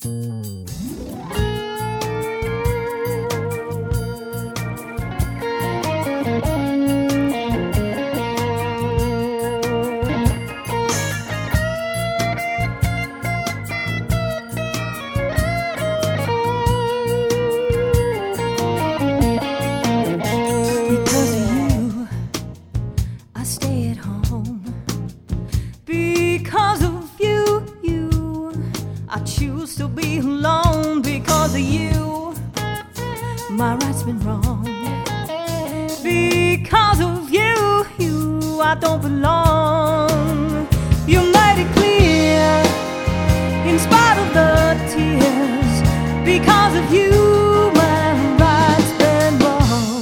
Because of you, I choose to be alone. Because of you, my right's been wrong. Because of you, I don't belong. You made it clear, in spite of the tears. Because of you, my right's been wrong.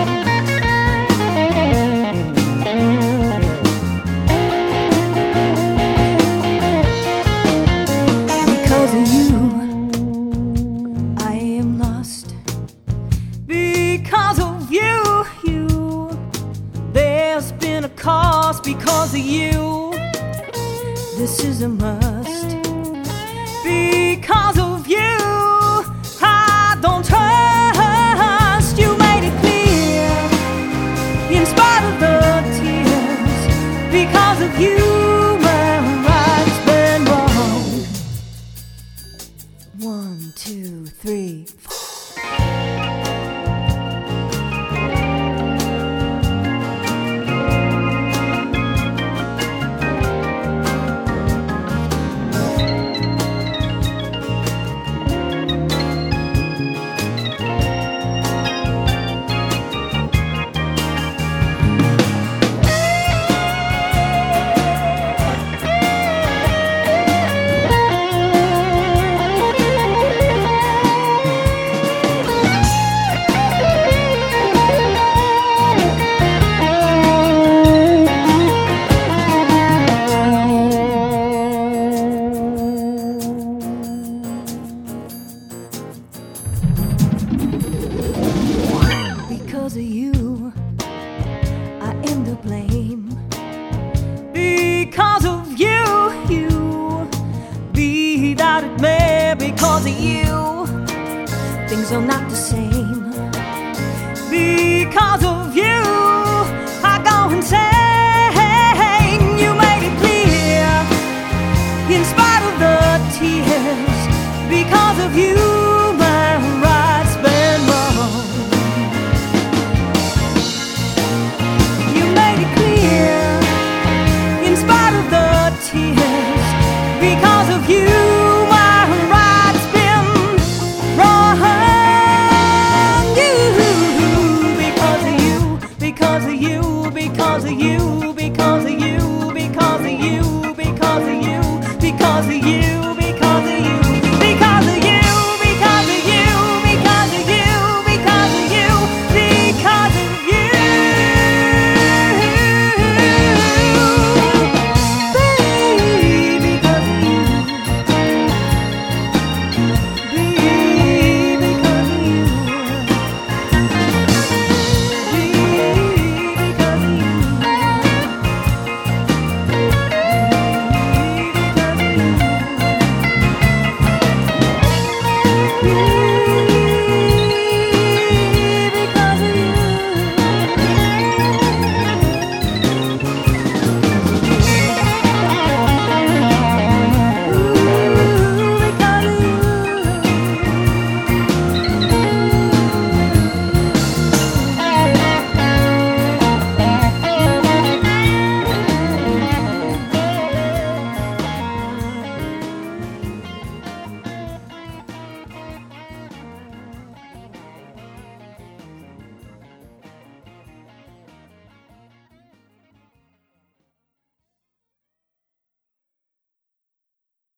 Because of you, I am lost. Because of you, there's been a cost. Because of you, this is a must. Because of you, I don't trust. You made it clear, in spite of the tears. Because of you, my right's been wrong. 1, 2, 3, 4. Because of you, I am to blame. Because of you, be that it may. Because of you, things are not the same. Because of you, I go insane. You made it clear, in spite of the tears. Because of you,